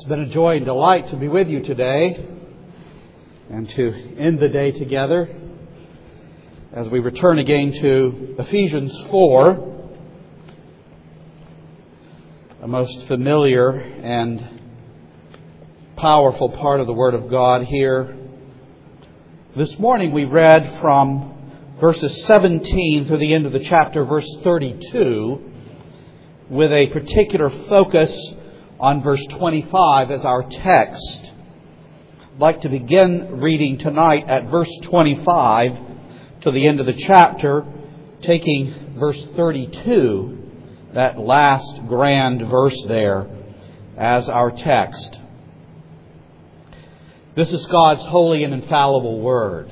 been a joy and delight to be with you today and to end the day together as we return again to Ephesians 4, a most familiar and powerful part of the Word of God here. This morning we read from verses 17 through the end of the chapter, verse 32, with a particular focus on verse 25 as our text. I'd like to begin reading tonight at verse 25 to the end of the chapter, taking verse 32, that last grand verse there, as our text. This is God's holy and infallible Word.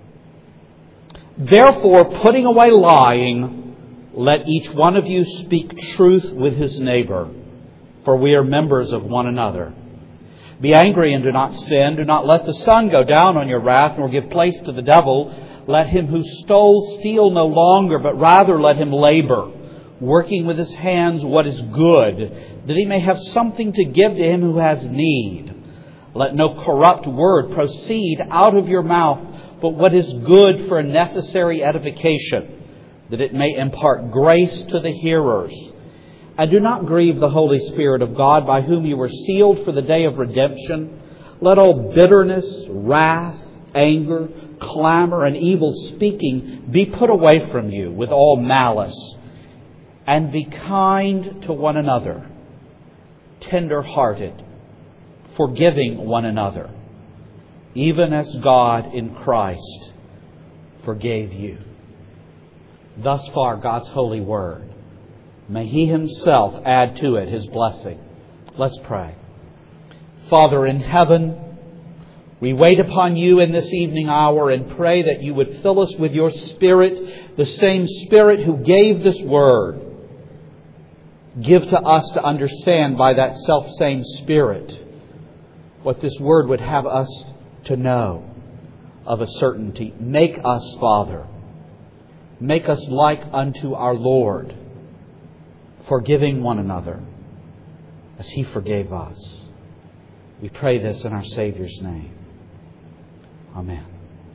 Therefore, putting away lying, let each one of you speak truth with his neighbor, for we are members of one another. Be angry and do not sin. Do not let the sun go down on your wrath, nor give place to the devil. Let him who stole steal no longer, but rather let him labor, working with his hands what is good, that he may have something to give to him who has need. Let no corrupt word proceed out of your mouth, but what is good for a necessary edification, that it may impart grace to the hearers. And do not grieve the Holy Spirit of God, by whom you were sealed for the day of redemption. Let all bitterness, wrath, anger, clamor, and evil speaking be put away from you with all malice. And be kind to one another, tender-hearted, forgiving one another, even as God in Christ forgave you. Thus far, God's holy Word. May He Himself add to it His blessing. Let's pray. Father in heaven, we wait upon You in this evening hour and pray that You would fill us with Your Spirit, the same Spirit who gave this Word. Give to us to understand by that self-same Spirit what this Word would have us to know of a certainty. Make us, Father, make us like unto our Lord, forgiving one another as He forgave us. We pray this in our Savior's name. Amen.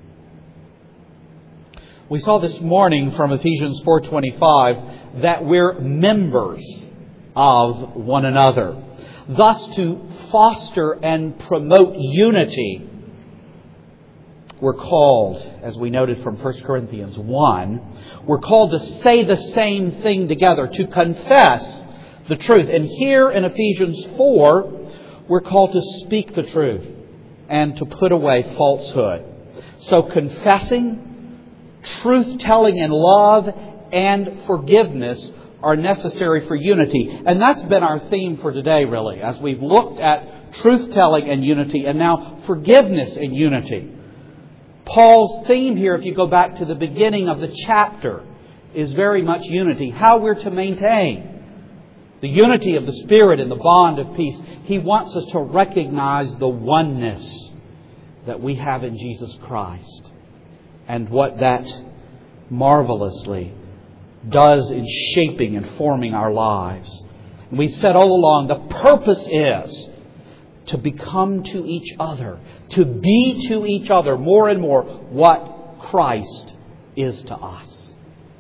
We saw this morning from Ephesians 4:25 that we're members of one another. Thus, to foster and promote unity, we're called, as we noted from 1 Corinthians 1, we're called to say the same thing together, to confess the truth. And here in Ephesians 4, we're called to speak the truth and to put away falsehood. So confessing, truth-telling in love, and forgiveness are necessary for unity. And that's been our theme for today, really, as we've looked at truth-telling and unity, and now forgiveness and unity. Paul's theme here, if you go back to the beginning of the chapter, is very much unity. How we're to maintain the unity of the Spirit and the bond of peace. He wants us to recognize the oneness that we have in Jesus Christ and what that marvelously does in shaping and forming our lives. We said all along, the purpose is to become to each other, to be to each other more and more what Christ is to us.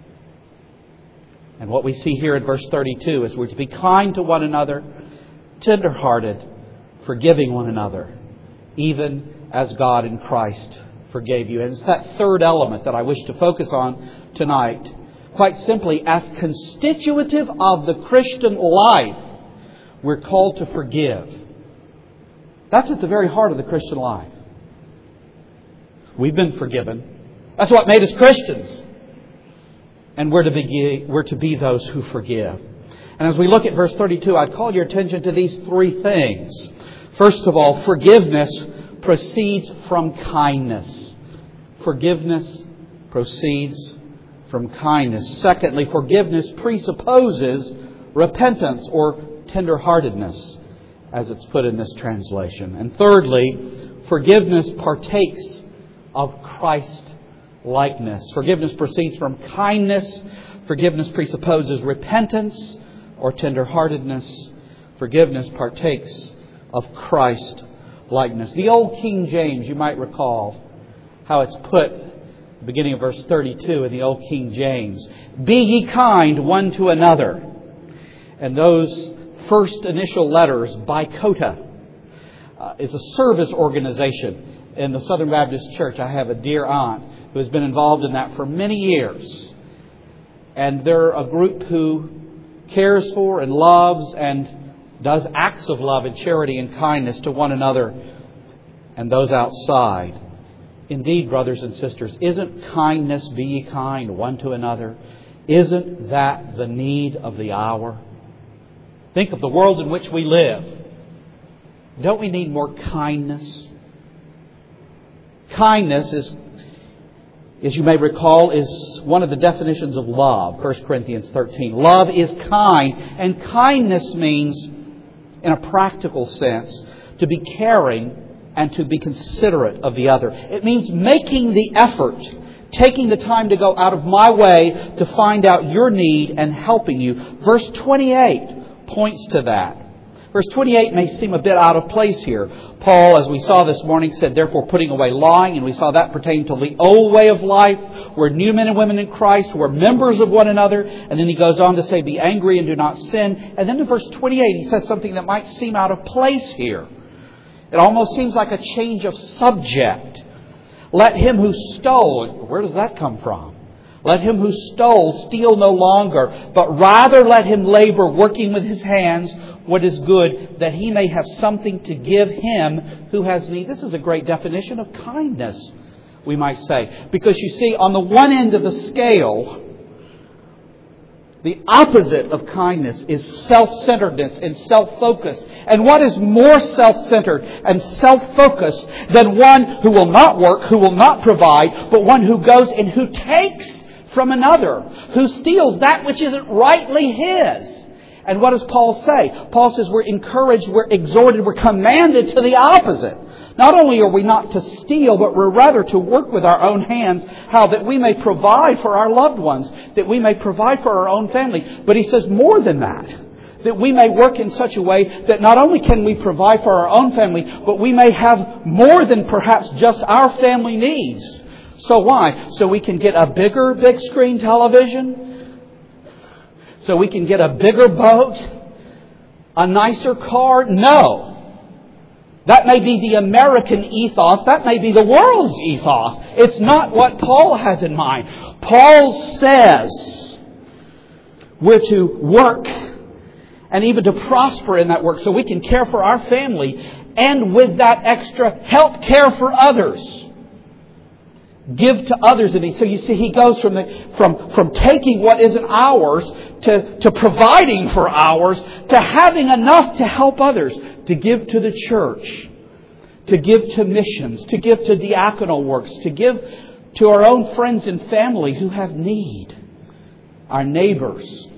And what we see here in verse 32 is we're to be kind to one another, tender-hearted, forgiving one another, even as God in Christ forgave you. And it's that third element that I wish to focus on tonight. Quite simply, as constitutive of the Christian life, we're called to forgive. That's at the very heart of the Christian life. We've been forgiven. That's what made us Christians. And we're to be those who forgive. And as we look at verse 32, I'd call your attention to these three things. First of all, forgiveness proceeds from kindness. Forgiveness proceeds from kindness. Secondly, forgiveness presupposes repentance or tenderheartedness, as it's put in this translation. And thirdly, forgiveness partakes of Christ-likeness. Forgiveness proceeds from kindness. Forgiveness presupposes repentance or tenderheartedness. Forgiveness partakes of Christ likeness. The old King James, you might recall how it's put, beginning of verse 32 in the old King James. Be ye kind one to another. And those first initial letters, Bicota, is a service organization in the Southern Baptist Church. I have a dear aunt who has been involved in that for many years. And they're a group who cares for and loves and does acts of love and charity and kindness to one another and those outside. Indeed, brothers and sisters, isn't kindness, be ye kind one to another, isn't that the need of the hour? Think of the world in which we live. Don't we need more kindness? Kindness is, as you may recall, is one of the definitions of love. 1 Corinthians 13. Love is kind, and kindness means, in a practical sense, to be caring and to be considerate of the other. It means making the effort, taking the time to go out of my way to find out your need and helping you. Verse 28 points to that. Verse 28 may seem a bit out of place here. Paul, as we saw this morning, said, therefore putting away lying, and we saw that pertain to the old way of life. We're new men and women in Christ. We're members of one another. And then he goes on to say, be angry and do not sin. And then in verse 28, he says something that might seem out of place here. It almost seems like a change of subject. Let him who stole, where does that come from? Let him who stole steal no longer, but rather let him labor, working with his hands what is good, that he may have something to give him who has need. This is a great definition of kindness, we might say. Because you see, on the one end of the scale, the opposite of kindness is self-centeredness and self-focus. And what is more self-centered and self-focused than one who will not work, who will not provide, but one who goes and who takes from another, who steals that which isn't rightly his? And what does Paul say? Paul says we're encouraged, we're exhorted, we're commanded to the opposite. Not only are we not to steal, but we're rather to work with our own hands, how that we may provide for our loved ones, that we may provide for our own family. But he says more than that we may work in such a way that not only can we provide for our own family, but we may have more than perhaps just our family needs. So why? So we can get a bigger big screen television? So we can get a bigger boat? A nicer car? No. That may be the American ethos. That may be the world's ethos. It's not what Paul has in mind. Paul says we're to work and even to prosper in that work so we can care for our family and with that extra help care for others. Give to others. And so you see, he goes from taking what isn't ours to providing for ours to having enough to help others, to give to the church, to give to missions, to give to diaconal works, to give to our own friends and family who have need, our neighbors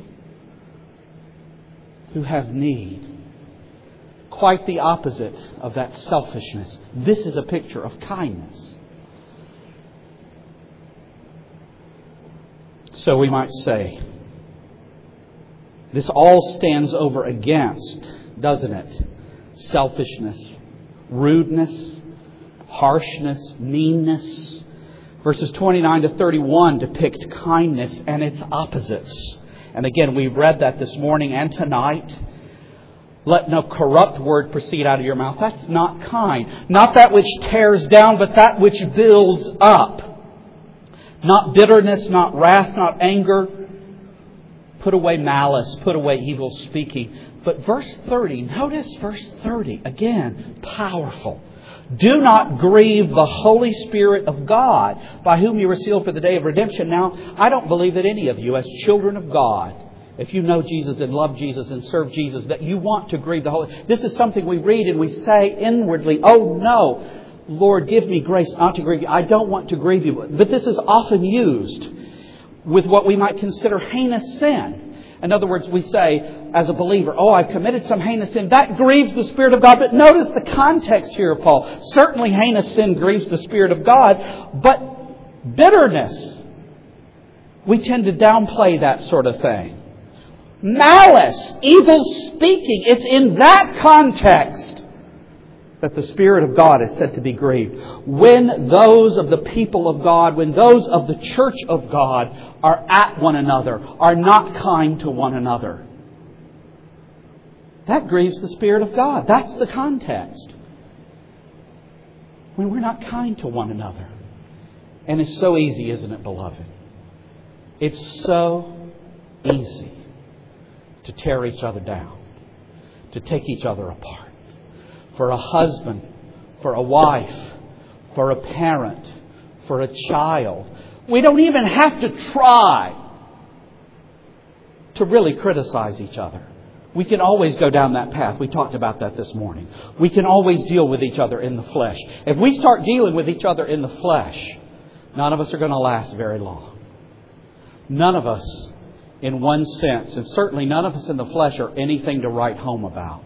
who have need. Quite the opposite of that selfishness. This is a picture of kindness. So we might say, this all stands over against, doesn't it? Selfishness, rudeness, harshness, meanness. Verses 29 to 31 depict kindness and its opposites. And again, we read that this morning and tonight. Let no corrupt word proceed out of your mouth. That's not kind. Not that which tears down, but that which builds up. Not bitterness, not wrath, not anger. Put away malice, put away evil speaking. But verse 30, notice verse 30. Again, powerful. Do not grieve the Holy Spirit of God, by whom you were sealed for the day of redemption. Now, I don't believe that any of you, as children of God, if you know Jesus and love Jesus and serve Jesus, that you want to grieve the Holy. This is something we read and we say inwardly, oh no, Lord, give me grace not to grieve you. I don't want to grieve you. But this is often used with what we might consider heinous sin. In other words, we say, as a believer, oh, I've committed some heinous sin. That grieves the Spirit of God. But notice the context here of Paul. Certainly heinous sin grieves the Spirit of God. But bitterness, we tend to downplay that sort of thing. Malice, evil speaking, it's in that context that the Spirit of God is said to be grieved. When those of the people of God, when those of the church of God are at one another, are not kind to one another. That grieves the Spirit of God. That's the context. When we're not kind to one another. And it's so easy, isn't it, beloved? It's so easy to tear each other down, to take each other apart. For a husband, for a wife, for a parent, for a child. We don't even have to try to really criticize each other. We can always go down that path. We talked about that this morning. We can always deal with each other in the flesh. If we start dealing with each other in the flesh, none of us are going to last very long. None of us, in one sense, and certainly none of us in the flesh, are anything to write home about.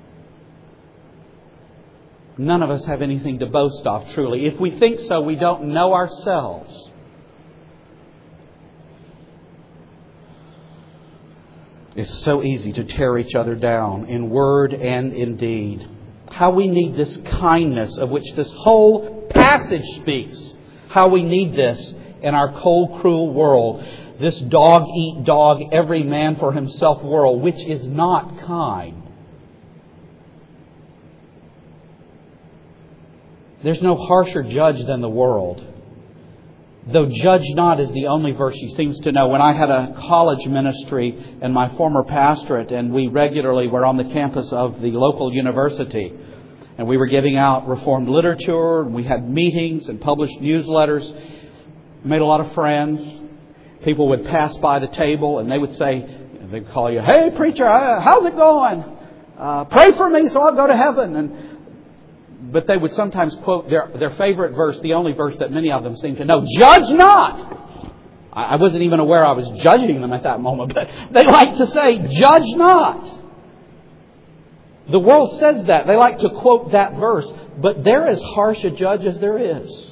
None of us have anything to boast of, truly. If we think so, we don't know ourselves. It's so easy to tear each other down in word and in deed. How we need this kindness of which this whole passage speaks. How we need this in our cold, cruel world. This dog-eat-dog, every man for himself world, which is not kind. There's no harsher judge than the world. Though judge not is the only verse she seems to know. When I had a college ministry in my former pastorate, and we regularly were on the campus of the local university, and we were giving out Reformed literature, and we had meetings and published newsletters, made a lot of friends. People would pass by the table and they would say, they'd call you, "Hey preacher, how's it going? Pray for me so I'll go to heaven." But they would sometimes quote their favorite verse, the only verse that many of them seem to know. Judge not! I wasn't even aware I was judging them at that moment, but they like to say, judge not! The world says that. They like to quote that verse. But they're as harsh a judge as there is.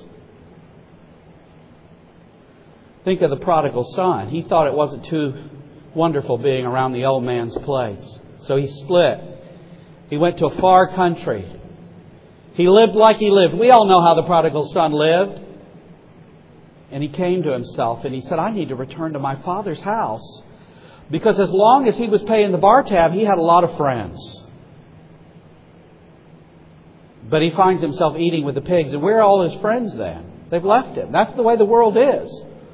Think of the prodigal son. He thought it wasn't too wonderful being around the old man's place. So he split. He went to a far country. He lived like he lived. We all know how the prodigal son lived. And he came to himself and he said, "I need to return to my father's house." Because as long as he was paying the bar tab, he had a lot of friends. But he finds himself eating with the pigs. And where are all his friends then? They've left him. That's the way the world is.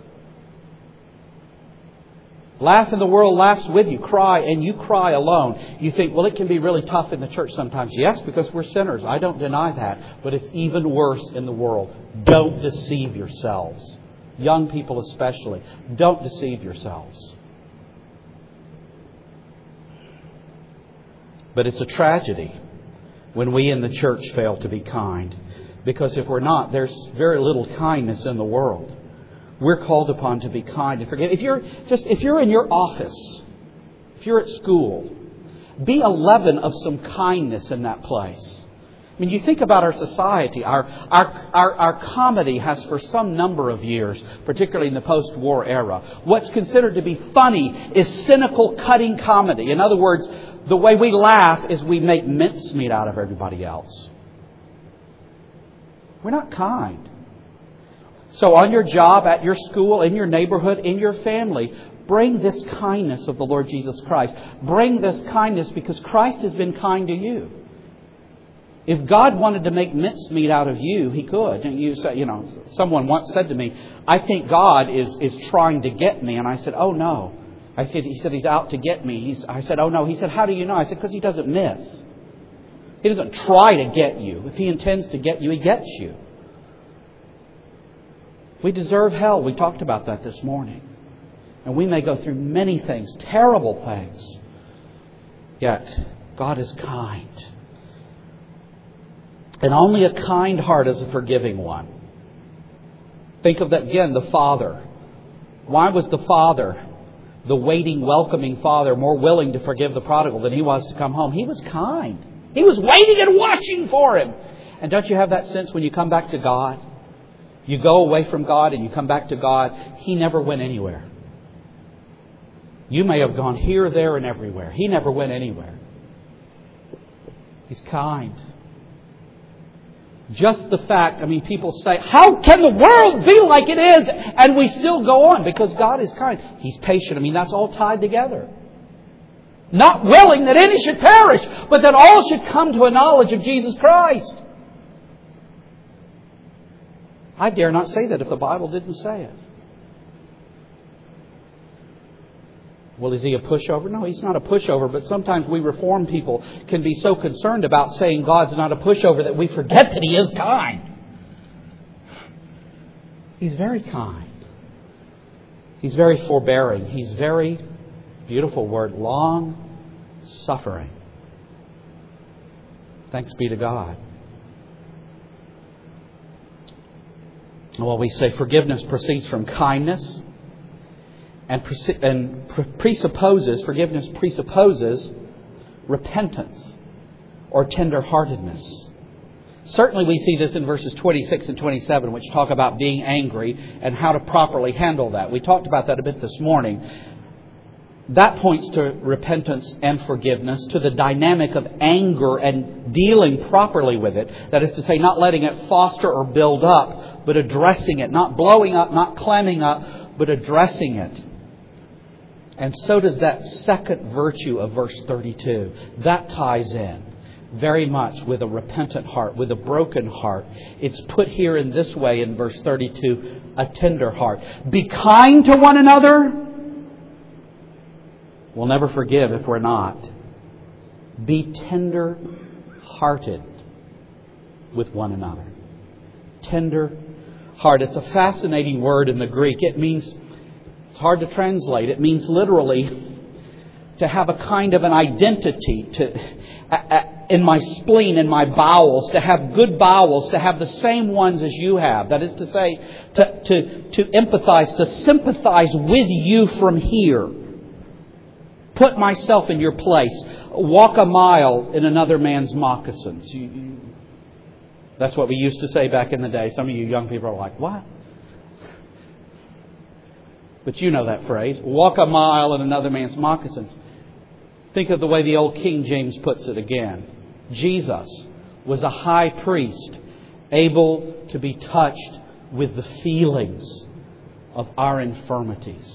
Laugh and the world laughs with you. Cry and you cry alone. You think, well, it can be really tough in the church sometimes. Yes, because we're sinners. I don't deny that. But it's even worse in the world. Don't deceive yourselves. Young people especially. Don't deceive yourselves. But it's a tragedy when we in the church fail to be kind. Because if we're not, there's very little kindness in the world. We're called upon to be kind and forgive. If you're in your office, if you're at school, be a leaven of some kindness in that place. I mean, you think about our society. Our comedy has for some number of years, particularly in the post-war era, what's considered to be funny is cynical, cutting comedy. In other words, the way we laugh is we make mincemeat out of everybody else. We're not kind. So on your job, at your school, in your neighborhood, in your family, bring this kindness of the Lord Jesus Christ. Bring this kindness because Christ has been kind to you. If God wanted to make mincemeat out of you, He could. And you say, someone once said to me, "I think God is trying to get me." And I said, "Oh no." He said, "He's out to get me." I said, "Oh no." He said, "How do you know?" I said, "Because He doesn't miss. He doesn't try to get you. If He intends to get you, He gets you." We deserve hell. We talked about that this morning. And we may go through many things, terrible things. Yet, God is kind. And only a kind heart is a forgiving one. Think of that again, the Father. Why was the Father, the waiting, welcoming Father, more willing to forgive the prodigal than He was to come home? He was kind. He was waiting and watching for him. And don't you have that sense when you come back to God? You go away from God and you come back to God. He never went anywhere. You may have gone here, there, and everywhere. He never went anywhere. He's kind. Just the fact, people say, how can the world be like it is? And we still go on because God is kind. He's patient. That's all tied together. Not willing that any should perish, but that all should come to a knowledge of Jesus Christ. I dare not say that if the Bible didn't say it. Well, is He a pushover? No, He's not a pushover. But sometimes we Reformed people can be so concerned about saying God's not a pushover that we forget that He is kind. He's very kind. He's very forbearing. He's very, beautiful word, long-suffering. Thanks be to God. Well, we say forgiveness proceeds from kindness. And forgiveness presupposes repentance or tenderheartedness. Certainly we see this in verses 26 and 27, which talk about being angry and how to properly handle that. We talked about that a bit this morning. That points to repentance and forgiveness, to the dynamic of anger and dealing properly with it. That is to say, not letting it foster or build up, but addressing it. Not blowing up, not clamming up, but addressing it. And so does that second virtue of verse 32. That ties in very much with a repentant heart, with a broken heart. It's put here in this way in verse 32, a tender heart. Be kind to one another. We'll never forgive if we're not. Be tender-hearted with one another. Tender heart. It's a fascinating word in the Greek. It means, it's hard to translate. It means literally to have a kind of an identity in my spleen, in my bowels, to have good bowels, to have the same ones as you have. That is to say, to empathize, to sympathize with you from here. Put myself in your place. Walk a mile in another man's moccasins. That's what we used to say back in the day. Some of you young people are like, what? But you know that phrase. Walk a mile in another man's moccasins. Think of the way the old King James puts it again. Jesus was a high priest, able to be touched with the feelings of our infirmities.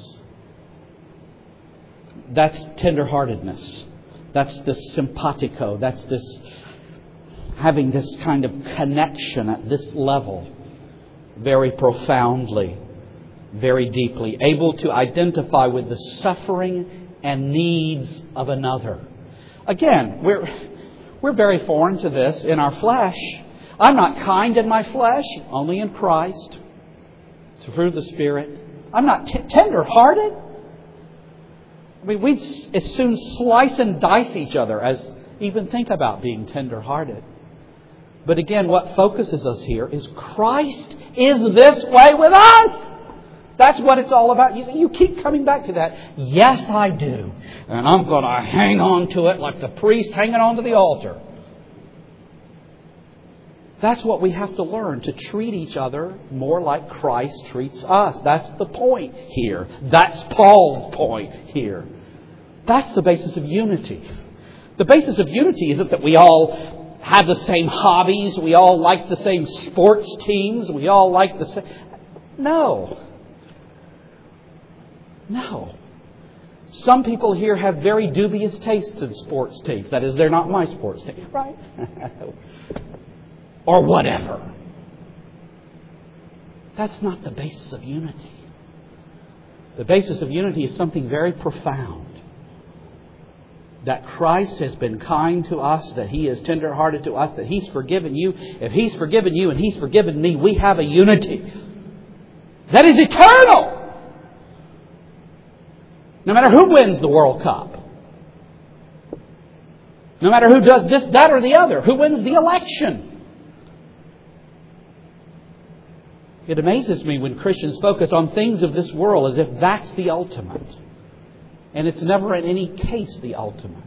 That's tenderheartedness. That's this simpatico. That's this having this kind of connection at this level, very profoundly, very deeply, able to identify with the suffering and needs of another. Again, we're very foreign to this in our flesh. I'm not kind in my flesh, only in Christ. It's the fruit of the Spirit. I'm not tender-hearted. We'd as soon slice and dice each other as even think about being tender-hearted. But again, what focuses us here is Christ is this way with us. That's what it's all about. You keep coming back to that. Yes, I do. And I'm going to hang on to it like the priest hanging on to the altar. That's what we have to learn, to treat each other more like Christ treats us. That's the point here. That's Paul's point here. That's the basis of unity. The basis of unity isn't that we all have the same hobbies, we all like the same sports teams, we all like the same... No. Some people here have very dubious tastes in sports teams. That is, they're not my sports team. Right? Or whatever. That's not the basis of unity. The basis of unity is something very profound. That Christ has been kind to us, that He is tender-hearted to us, that He's forgiven you. If He's forgiven you and He's forgiven me, we have a unity that is eternal. No matter who wins the World Cup. No matter who does this, that, or the other. Who wins the election. It amazes me when Christians focus on things of this world as if that's the ultimate. And it's never in any case the ultimate.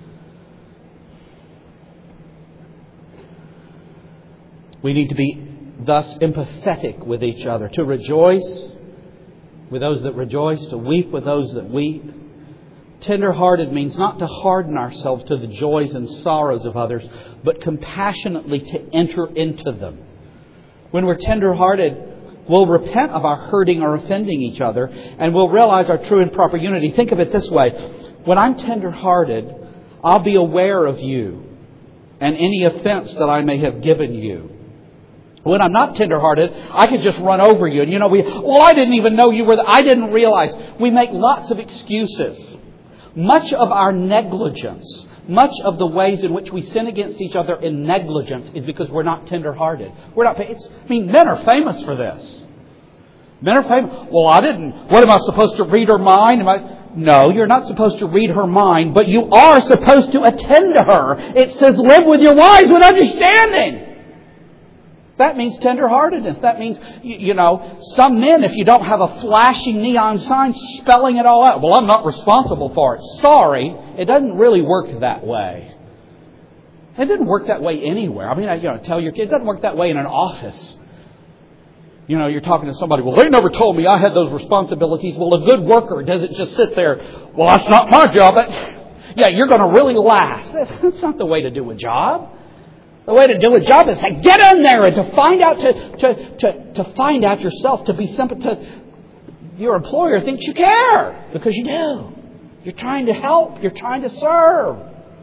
We need to be thus empathetic with each other. To rejoice with those that rejoice. To weep with those that weep. Tender-hearted means not to harden ourselves to the joys and sorrows of others, but compassionately to enter into them. When we're tender-hearted, we'll repent of our hurting or offending each other, and we'll realize our true and proper unity. Think of it this way. When I'm tender-hearted, I'll be aware of you and any offense that I may have given you. When I'm not tender-hearted, I could just run over you. And I didn't even know you were there. I didn't realize. We make lots of excuses. Much of our negligence, much of the ways in which we sin against each other in negligence is because we're not tender-hearted. Men are famous for this. Men are famous. Well, what am I supposed to read her mind? No, you're not supposed to read her mind, but you are supposed to attend to her. It says, live with your wives with understanding. That means tenderheartedness. That means, some men, if you don't have a flashing neon sign spelling it all out, well, I'm not responsible for it. Sorry, it doesn't really work that way. It doesn't work that way anywhere. Tell your kid, it doesn't work that way in an office. You're talking to somebody, well, they never told me I had those responsibilities. Well, a good worker doesn't just sit there, well, that's not my job. You're going to really last. That's not the way to do a job. The way to do a job is to get in there and to find out to find out yourself, to be sympathetic. Your employer thinks you care because you do. You're trying to help. You're trying to serve.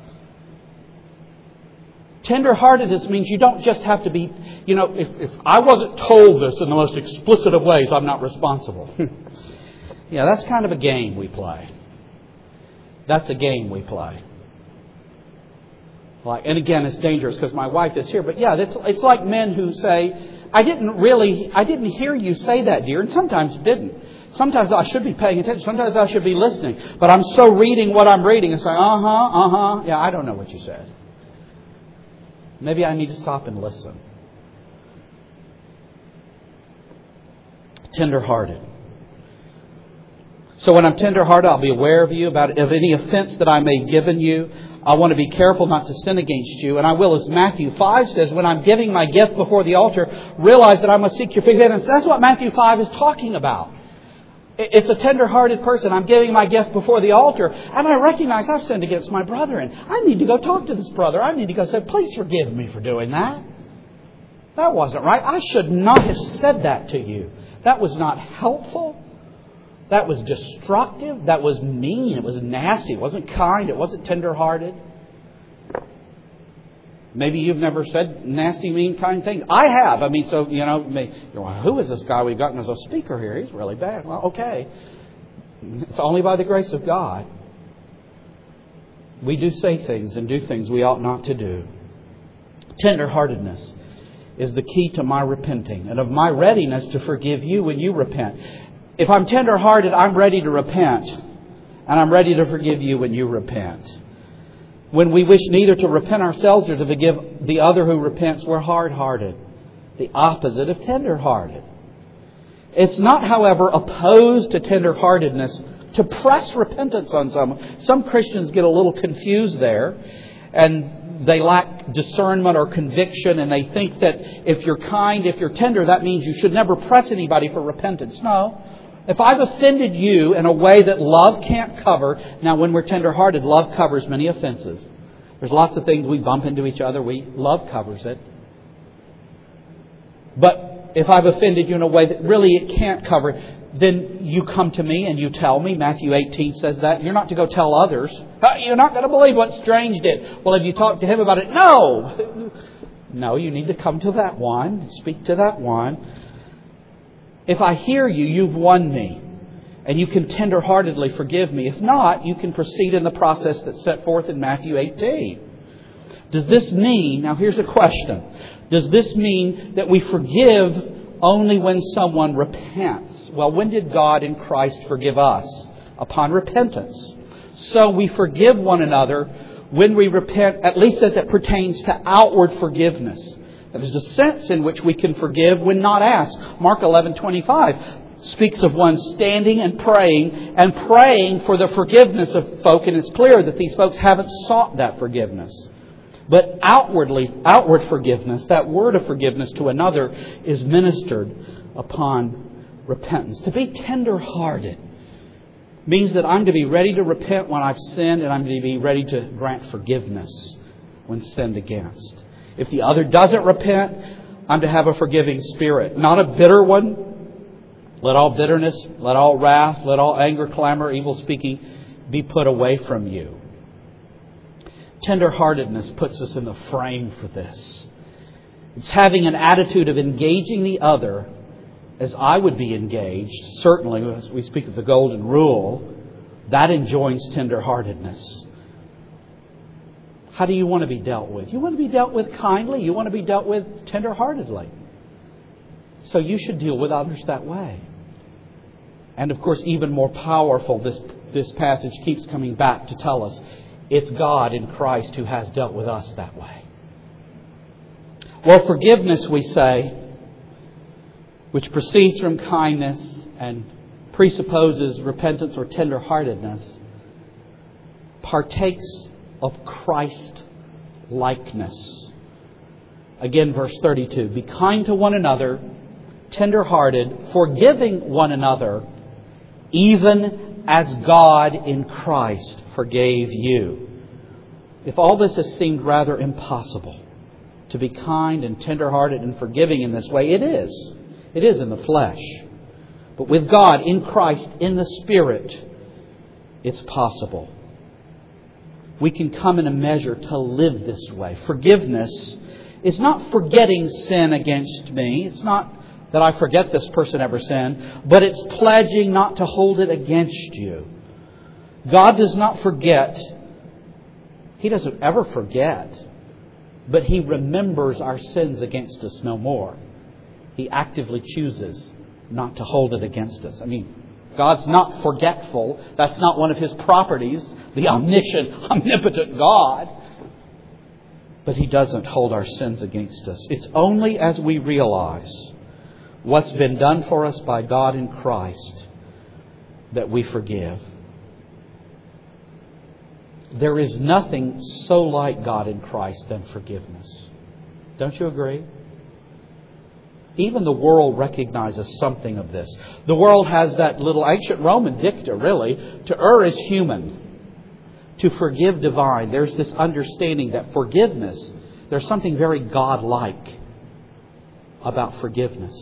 Tenderheartedness means you don't just have to be, if I wasn't told this in the most explicit of ways, I'm not responsible. That's kind of a game we play. That's a game we play. And again, it's dangerous because my wife is here. But it's like men who say, I didn't hear you say that, dear. And sometimes you didn't. Sometimes I should be paying attention. Sometimes I should be listening. But I'm so reading what I'm reading and saying, yeah, I don't know what you said. Maybe I need to stop and listen. Tender-hearted. So when I'm tender-hearted, I'll be aware of you, of any offense that I may have given you. I want to be careful not to sin against you. And I will, as Matthew 5 says, when I'm giving my gift before the altar, realize that I must seek your forgiveness. That's what Matthew 5 is talking about. It's a tender-hearted person. I'm giving my gift before the altar, and I recognize I've sinned against my brother, and I need to go talk to this brother. I need to go say, please forgive me for doing that. That wasn't right. I should not have said that to you. That was not helpful. That was destructive. That was mean. It was nasty. It wasn't kind. It wasn't tender-hearted. Maybe you've never said nasty, mean, kind things. I have. Who is this guy we've gotten as a speaker here? He's really bad. Well, okay. It's only by the grace of God. We do say things and do things we ought not to do. Tender-heartedness is the key to my repenting and of my readiness to forgive you when you repent. If I'm tender-hearted, I'm ready to repent. And I'm ready to forgive you when you repent. When we wish neither to repent ourselves or to forgive the other who repents, we're hard-hearted. The opposite of tender-hearted. It's not, however, opposed to tender-heartedness to press repentance on someone. Some Christians get a little confused there. And they lack discernment or conviction. And they think that if you're kind, if you're tender, that means you should never press anybody for repentance. No. If I've offended you in a way that love can't cover, now when we're tender-hearted, love covers many offenses. There's lots of things we bump into each other. Love covers it. But if I've offended you in a way that really it can't cover, then you come to me and you tell me. Matthew 18 says that. You're not to go tell others. You're not going to believe what Strange did. Well, have you talked to him about it? No. No, you need to come to that one. Speak to that one. If I hear you, you've won me. And you can tender-heartedly forgive me. If not, you can proceed in the process that's set forth in Matthew 18. Does this mean, now here's a question. Does this mean that we forgive only when someone repents? Well, when did God in Christ forgive us? Upon repentance. So we forgive one another when we repent, at least as it pertains to outward forgiveness. There's a sense in which we can forgive when not asked. Mark 11:25 speaks of one standing and praying for the forgiveness of folk. And it's clear that these folks haven't sought that forgiveness. But outward forgiveness, that word of forgiveness to another, is ministered upon repentance. To be tender-hearted means that I'm to be ready to repent when I've sinned, and I'm to be ready to grant forgiveness when sinned against. If the other doesn't repent, I'm to have a forgiving spirit, not a bitter one. Let all bitterness, let all wrath, let all anger, clamor, evil speaking be put away from you. Tenderheartedness puts us in the frame for this. It's having an attitude of engaging the other as I would be engaged. Certainly, as we speak of the golden rule, that enjoins tenderheartedness. How do you want to be dealt with? You want to be dealt with kindly. You want to be dealt with tenderheartedly. So you should deal with others that way. And of course, even more powerful, this passage keeps coming back to tell us it's God in Christ who has dealt with us that way. Well, forgiveness, we say, which proceeds from kindness and presupposes repentance or tenderheartedness, partakes of Christ-likeness. Again, verse 32, be kind to one another, tenderhearted, forgiving one another, even as God in Christ forgave you. If all this has seemed rather impossible, to be kind and tenderhearted and forgiving in this way, it is. It is in the flesh. But with God, in Christ, in the Spirit, it's possible. We can come in a measure to live this way. Forgiveness is not forgetting sin against me. It's not that I forget this person ever sinned, but it's pledging not to hold it against you. God does not forget. He doesn't ever forget, but He remembers our sins against us no more. He actively chooses not to hold it against us. I mean, God's not forgetful. That's not one of His properties, the omniscient, omnipotent God. But He doesn't hold our sins against us. It's only as we realize what's been done for us by God in Christ that we forgive. There is nothing so like God in Christ than forgiveness. Don't you agree? Even the world recognizes something of this. The world has that little ancient Roman dicta, really. To err is human. To forgive divine. There's this understanding that forgiveness, there's something very God-like about forgiveness.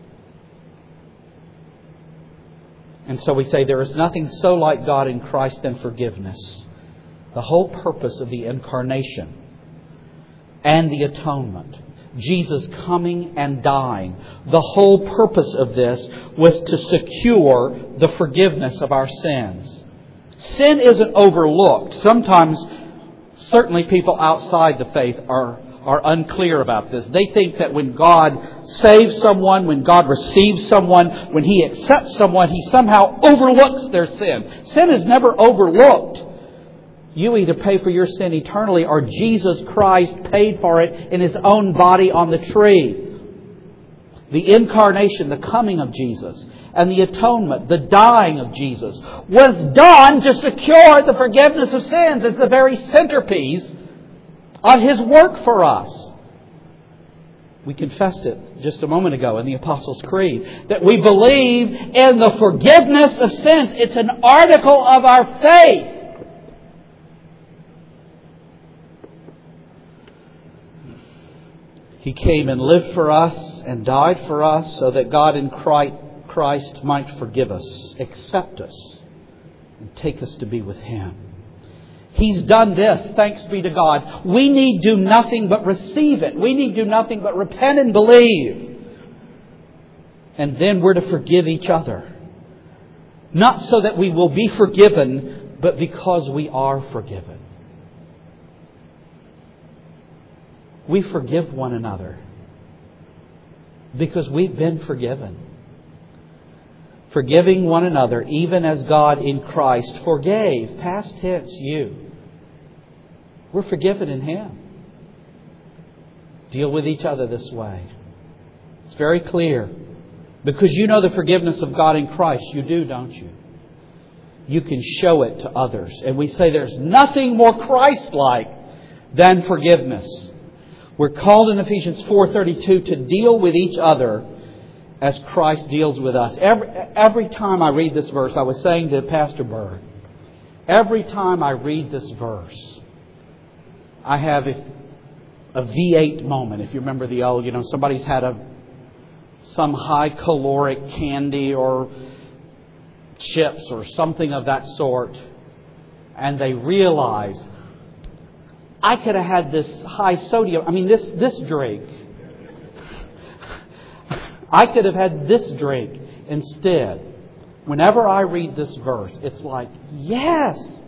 And so we say there is nothing so like God in Christ than forgiveness. The whole purpose of the incarnation and the atonement, Jesus coming and dying, the whole purpose of this was to secure the forgiveness of our sins. Sin isn't overlooked. Sometimes, certainly people outside the faith are unclear about this. They think that when God saves someone, when God receives someone, when He accepts someone, He somehow overlooks their sin. Sin is never overlooked. You either pay for your sin eternally or Jesus Christ paid for it in His own body on the tree. The incarnation, the coming of Jesus, and the atonement, the dying of Jesus, was done to secure the forgiveness of sins. It's the very centerpiece of His work for us. We confessed it just a moment ago in the Apostles' Creed, that we believe in the forgiveness of sins. It's an article of our faith. He came and lived for us and died for us so that God in Christ might forgive us, accept us, and take us to be with Him. He's done this, thanks be to God. We need do nothing but receive it. We need do nothing but repent and believe. And then we're to forgive each other. Not so that we will be forgiven, but because we are forgiven. We forgive one another because we've been forgiven. Forgiving one another, even as God in Christ forgave, past tense, you. We're forgiven in Him. Deal with each other this way. It's very clear. Because you know the forgiveness of God in Christ. You do, don't you? You can show it to others. And we say there's nothing more Christ-like than forgiveness. We're called in Ephesians 4:32 to deal with each other as Christ deals with us. Every time I read this verse, I was saying to Pastor Bird, every time I read this verse, I have a V8 moment. If you remember the old, somebody's had some high caloric candy or chips or something of that sort, and they realize, I could have had this high sodium, this drink. I could have had this drink instead. Whenever I read this verse, it's like, yes,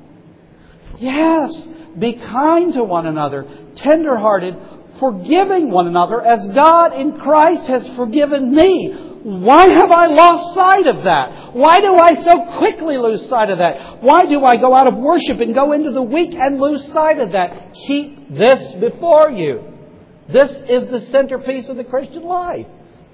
be kind to one another, tender-hearted, forgiving one another as God in Christ has forgiven me. Why have I lost sight of that? Why do I so quickly lose sight of that? Why do I go out of worship and go into the week and lose sight of that? Keep this before you. This is the centerpiece of the Christian life.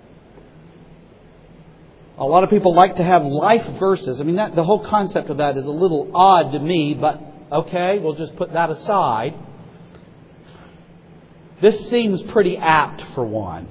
A lot of people like to have life verses. The whole concept of that is a little odd to me, but okay, we'll just put that aside. This seems pretty apt for one.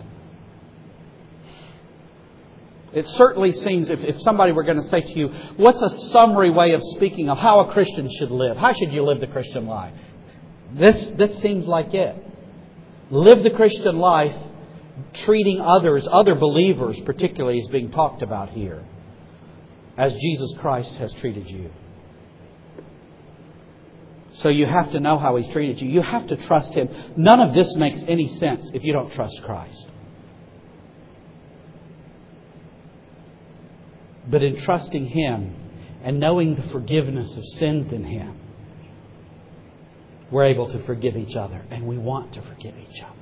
It certainly seems, if somebody were going to say to you, what's a summary way of speaking of how a Christian should live? How should you live the Christian life? This seems like it. Live the Christian life treating others, other believers particularly, is being talked about here, as Jesus Christ has treated you. So you have to know how He's treated you. You have to trust Him. None of this makes any sense if you don't trust Christ. But in trusting Him and knowing the forgiveness of sins in Him, we're able to forgive each other, and we want to forgive each other.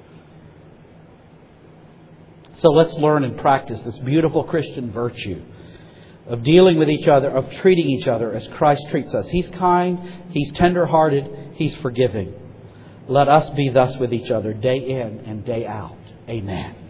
So let's learn and practice this beautiful Christian virtue of dealing with each other, of treating each other as Christ treats us. He's kind, He's tender-hearted, He's forgiving. Let us be thus with each other day in and day out. Amen.